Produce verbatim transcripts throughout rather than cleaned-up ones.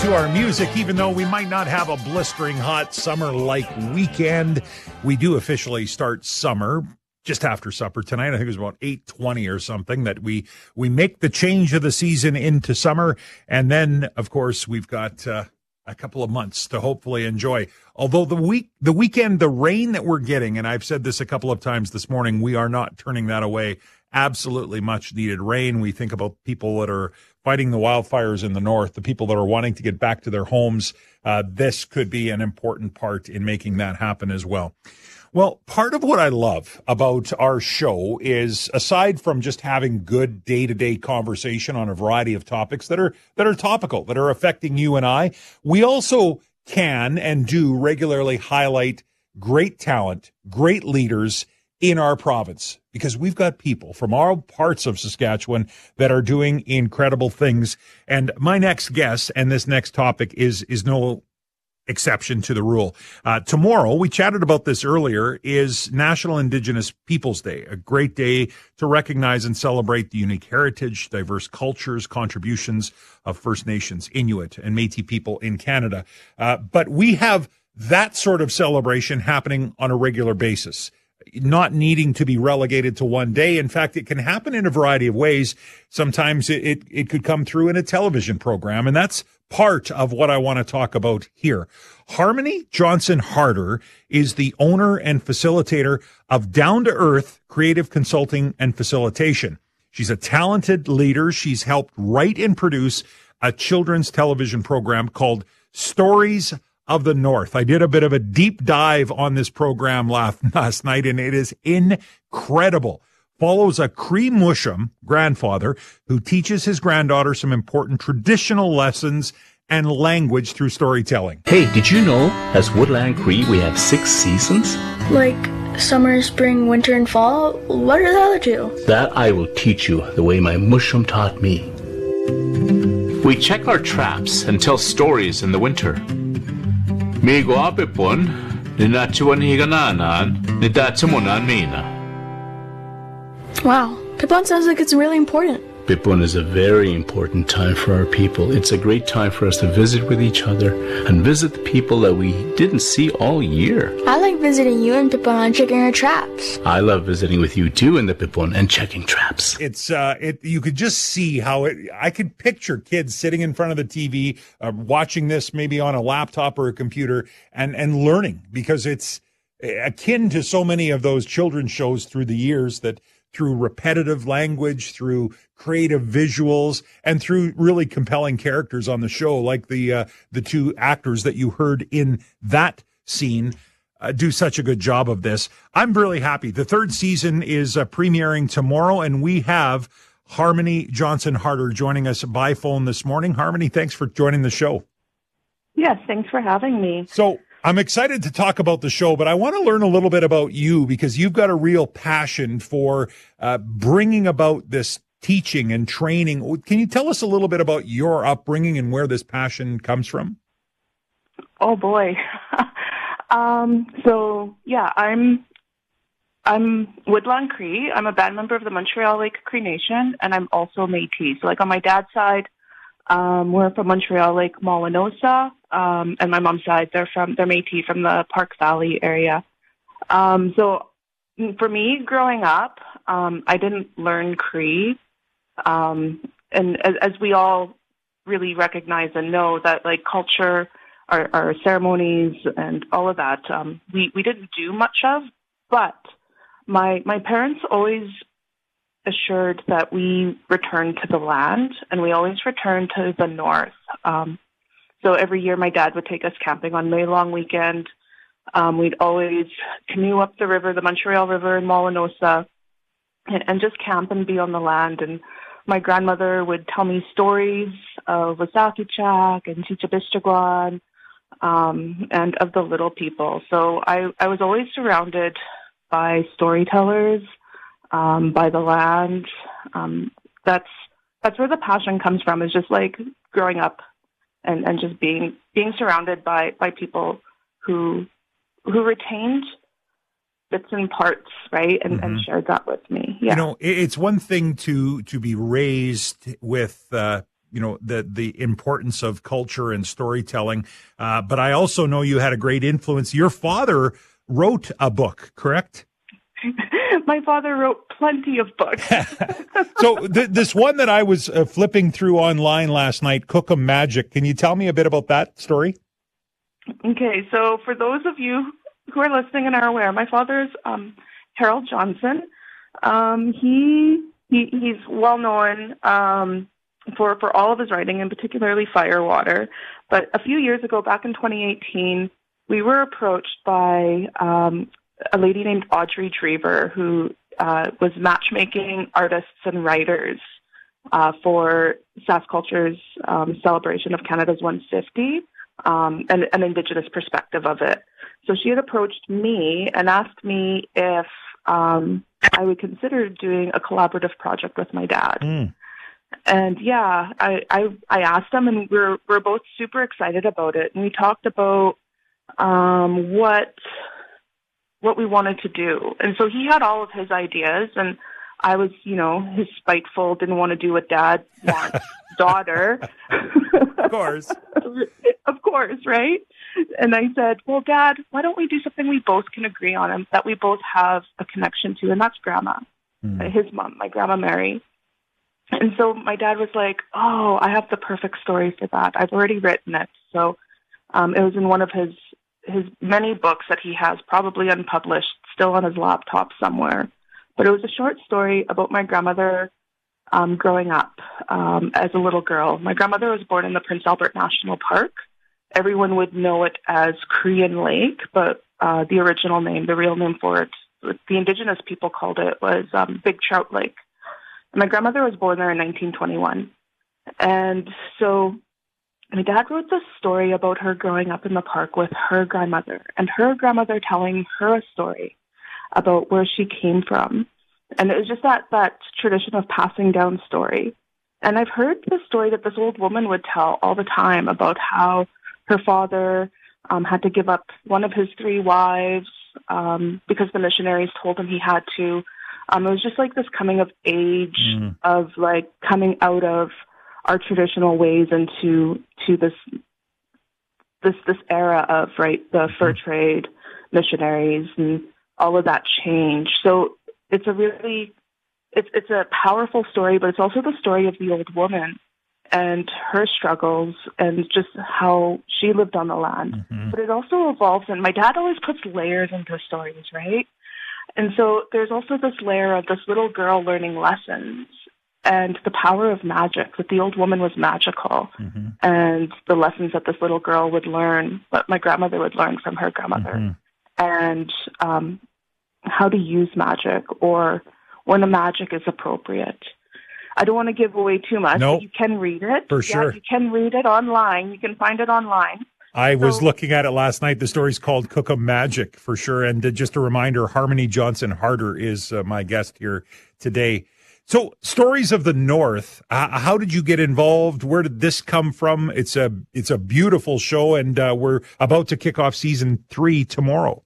to our music. Even though we might not have a blistering hot summer-like weekend, we do officially start summer just after supper tonight. I think it was about eight twenty or something that we we make the change of the season into summer. And then, of course, we've got uh, a couple of months to hopefully enjoy. Although the week, the weekend, the rain that we're getting, and I've said this a couple of times this morning, we are not turning that away. Absolutely much needed rain. We think about people that are fighting the wildfires in the north, the people that are wanting to get back to their homes. Uh, this could be an important part in making that happen as well. Well, part of what I love about our show is, aside from just having good day-to-day conversation on a variety of topics that are that are topical, that are affecting you and I, we also can and do regularly highlight great talent, great leaders in our province, because we've got people from all parts of Saskatchewan that are doing incredible things. And my next guest and this next topic is is no exception to the rule. Uh, tomorrow, we chatted about this earlier, is National Indigenous Peoples Day, a great day to recognize and celebrate the unique heritage, diverse cultures, contributions of First Nations, Inuit, and Métis people in Canada. Uh, but we have that sort of celebration happening on a regular basis, not needing to be relegated to one day. In fact, it can happen in a variety of ways. Sometimes it, it, it could come through in a television program, and that's part of what I want to talk about here. Harmony Johnson Harder is the owner and facilitator of Down to Earth Creative Consulting and Facilitation. She's a talented leader. She's helped write and produce a children's television program called Stories of the North. I did a bit of a deep dive on this program last, last night, and it is incredible. Follows a Cree Mushum grandfather who teaches his granddaughter some important traditional lessons and language through storytelling. Hey, did you know as Woodland Cree we have six seasons? Like summer, spring, winter, and fall? What are the other two? That I will teach you the way my Mushum taught me. We check our traps and tell stories in the winter. Migo apipon, ni natuan higananan, ni datsamunan mina. Wow, Pipon sounds like it's really important. Pipon is a very important time for our people. It's a great time for us to visit with each other and visit the people that we didn't see all year. I like visiting you and Pipon and checking our traps. I love visiting with you too in the Pipon and checking traps. It's uh, it. You could just see how it. I could picture kids sitting in front of the T V, uh, watching this maybe on a laptop or a computer, and and learning, because it's akin to so many of those children's shows through the years that, through repetitive language, through creative visuals, and through really compelling characters on the show, like the uh, the two actors that you heard in that scene, uh, do such a good job of this. I'm really happy. The third season is uh, premiering tomorrow, and we have Harmony Johnson Harder joining us by phone this morning. Harmony, thanks for joining the show. Yes, thanks for having me. So I'm excited to talk about the show, but I want to learn a little bit about you, because you've got a real passion for uh, bringing about this teaching and training. Can you tell us a little bit about your upbringing and where this passion comes from? Oh boy. um, so yeah, I'm I'm Woodland Cree. I'm a band member of the Montreal Lake Cree Nation, and I'm also Métis. So like on my dad's side, um, we're from Montreal Lake Malinosa. Um, and my mom's side, they're from, they're Métis from the Park Valley area. Um, so for me, growing up, um, I didn't learn Cree. Um, and as, as we all really recognize and know that, like, culture, our, our ceremonies and all of that, um, we, we didn't do much of. But my, my parents always assured that we returned to the land, and we always returned to the north. Um, So every year my dad would take us camping on May Long weekend. Um, we'd always canoe up the river, the Montreal River in Malinosa, and, and just camp and be on the land. And my grandmother would tell me stories of Wasakichak and Chichabistaguan, um, and of the little people. So I, I was always surrounded by storytellers, um, by the land. Um, that's that's where the passion comes from, is just like growing up and, and just being being surrounded by, by people who who retained bits and parts, right, and, mm-hmm. and shared that with me. Yeah. You know, it's one thing to to be raised with uh, you know, the, the importance of culture and storytelling. Uh, but I also know you had a great influence. Your father wrote a book, correct? My father wrote plenty of books. So th- this one that I was uh, flipping through online last night, Cookum Magic. Can you tell me a bit about that story? Okay, so for those of you who are listening and are aware, my father is um, Harold Johnson. Um, he, he he's well known um, for for all of his writing, and particularly Firewater. But a few years ago, back in twenty eighteen, we were approached by um, a lady named Audrey Drever, who uh, was matchmaking artists and writers uh, for SaskCulture's um, celebration of Canada's one hundred fifty, um, and an Indigenous perspective of it. So she had approached me and asked me if um, I would consider doing a collaborative project with my dad. Mm. And yeah, I, I I asked him, and we're we're both super excited about it. And we talked about um, what what we wanted to do. And so he had all of his ideas, and I was, you know, his spiteful, didn't want to do what dad wants, daughter. Of course. Of course, right? And I said, well, Dad, why don't we do something we both can agree on and that we both have a connection to, and that's Grandma, mm. his mom, my Grandma Mary. And so my dad was like, oh, I have the perfect story for that. I've already written it. So um, it was in one of his his many books that he has, probably unpublished, still on his laptop somewhere. But it was a short story about my grandmother um, growing up um, as a little girl. My grandmother was born in the Prince Albert National Park. Everyone would know it as Crean Lake, but uh, the original name, the real name for it, the Indigenous people called it, was um, Big Trout Lake. And my grandmother was born there in nineteen twenty-one. And so my dad wrote this story about her growing up in the park with her grandmother, and her grandmother telling her a story about where she came from. And it was just that, that tradition of passing down story. And I've heard the story that this old woman would tell all the time about how her father um, had to give up one of his three wives um, because the missionaries told him he had to. Um, it was just like this coming of age mm. of like coming out of our traditional ways into to this this this era of right the fur trade, missionaries, and all of that change. So it's a really it's it's a powerful story, but it's also the story of the old woman and her struggles and just how she lived on the land. Mm-hmm. But it also evolves, and my dad always puts layers into stories, right? And so there's also this layer of this little girl learning lessons and the power of magic, that the old woman was magical, mm-hmm. and the lessons that this little girl would learn, what my grandmother would learn from her grandmother, mm-hmm. and um, how to use magic or when the magic is appropriate. I don't want to give away too much, nope. but you can read it. For sure. Yeah, you can read it online. You can find it online. I so, was looking at it last night. The story's called Cookum Magic, for sure. And uh, just a reminder, Harmony Johnson Harder is uh, my guest here today. So, Stories of the North, uh, how did you get involved? Where did this come from? It's a it's a beautiful show, and uh, we're about to kick off season three tomorrow.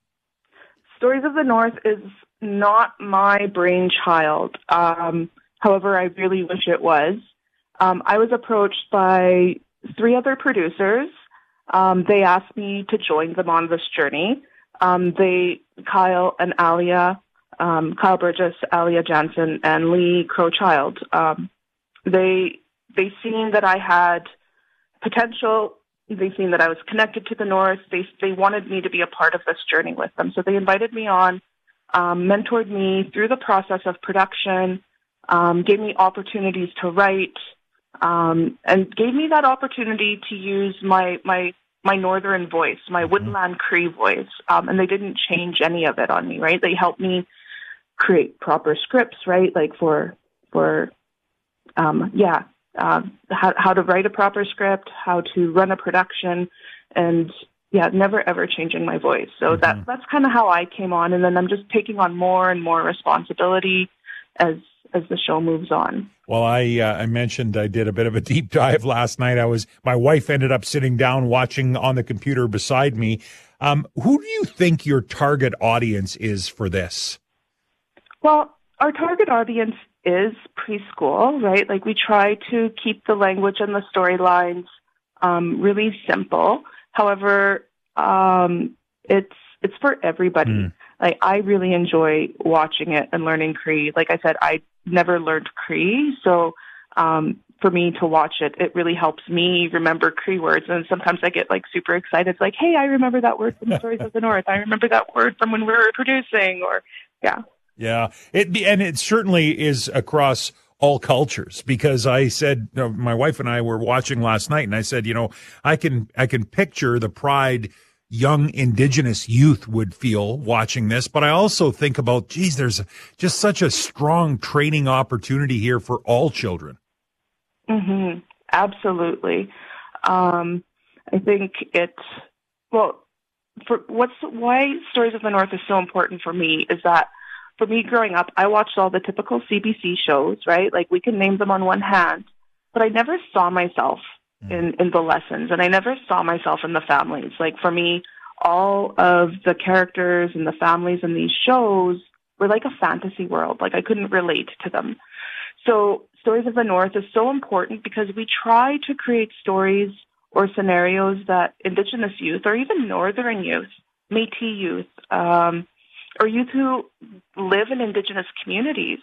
Stories of the North is not my brainchild. Um, however, I really wish it was. Um, I was approached by three other producers. Um, they asked me to join them on this journey. Um, they, Kyle and Alia, um, Kyle Burgess, Alia Jansen, and Lee Crowchild, um, they they seen that I had potential. They seen that I was connected to the North. They they wanted me to be a part of this journey with them. So they invited me on, um, mentored me through the process of production, um, gave me opportunities to write, um, and gave me that opportunity to use my my my northern voice, my mm-hmm. Woodland Cree voice, um, and they didn't change any of it on me, right? They helped me create proper scripts, right? Like for, for um, yeah, um, how, how to write a proper script, how to run a production, and yeah, never ever changing my voice. So mm-hmm. that that's kind of how I came on, and then I'm just taking on more and more responsibility as as the show moves on. Well, I uh, I mentioned I did a bit of a deep dive last night. I was my wife ended up sitting down watching on the computer beside me. Um, who do you think your target audience is for this? Well, our target audience is preschool, right? Like we try to keep the language and the storylines um, really simple. However, um, it's it's for everybody. Mm. Like I really enjoy watching it and learning Cree. Like I said, I never learned Cree, so um, for me to watch it, it really helps me remember Cree words. And sometimes I get like super excited. It's like, hey, I remember that word from Stories of the North. I remember that word from when we were producing, or yeah. Yeah, it and it certainly is across all cultures, because I said, you know, my wife and I were watching last night, and I said, you know, I can I can picture the pride young Indigenous youth would feel watching this, but I also think about, geez, there's just such a strong training opportunity here for all children. Mm-hmm. Absolutely. Um, I think it's, well, for what's why Stories of the North is so important for me is that for me growing up, I watched all the typical C B C shows, right? Like we can name them on one hand, but I never saw myself in, in the lessons, and I never saw myself in the families. Like for me, all of the characters and the families in these shows were like a fantasy world. Like I couldn't relate to them. So Stories of the North is so important because we try to create stories or scenarios that Indigenous youth, or even Northern youth, Métis youth, um, or youth who live in Indigenous communities,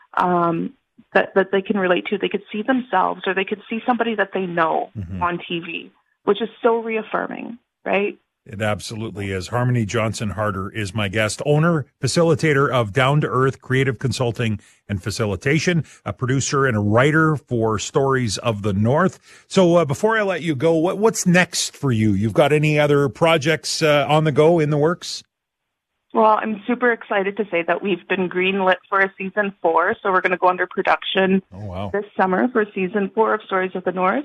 um, that, that they can relate to. They could see themselves, or they could see somebody that they know mm-hmm. on T V, which is so reaffirming, right? It absolutely is. Harmony Johnson Harder is my guest, owner, facilitator of Down to Earth Creative Consulting and Facilitation, a producer and a writer for Stories of the North. So uh, before I let you go, what, what's next for you? You've got any other projects uh, on the go, in the works? Well, I'm super excited to say that we've been greenlit for a season four, so we're going to go under production oh, wow. this summer for season four of Stories of the North.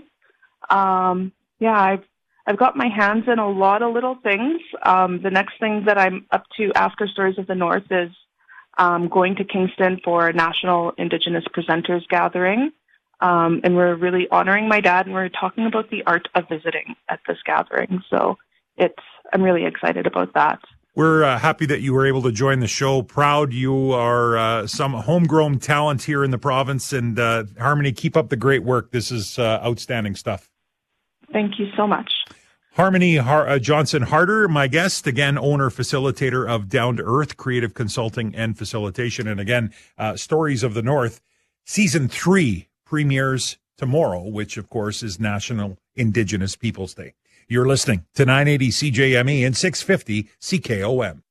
Um, yeah, I've I've got my hands in a lot of little things. Um, the next thing that I'm up to after Stories of the North is um, going to Kingston for a National Indigenous Presenters Gathering, um, and we're really honoring my dad, and we're talking about the art of visiting at this gathering. So it's I'm really excited about that. We're uh, happy that you were able to join the show. Proud you are uh, some homegrown talent here in the province. And uh, Harmony, keep up the great work. This is uh, outstanding stuff. Thank you so much. Harmony Har- uh, Johnson Harder, my guest, again, owner, facilitator of Down to Earth Creative Consulting and Facilitation. And again, uh, Stories of the North, season three premieres tomorrow, which of course is National Indigenous Peoples Day. You're listening to nine eighty C J M E and six fifty C K O M.